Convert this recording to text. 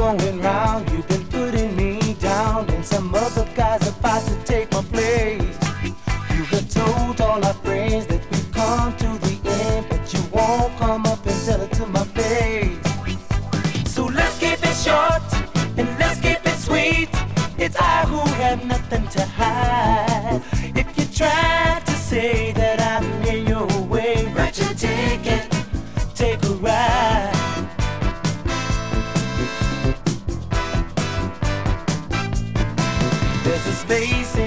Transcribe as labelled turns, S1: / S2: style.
S1: going round. You've been putting me down, and some other guy's about to take my place. You have told all our friends that we've come to the end, but you won't come up and tell it to my face. So let's keep it short and let's keep it sweet. It's I who have nothing to hide. If you try to say that I'm in your way, write your ticket, take a ride. There's a space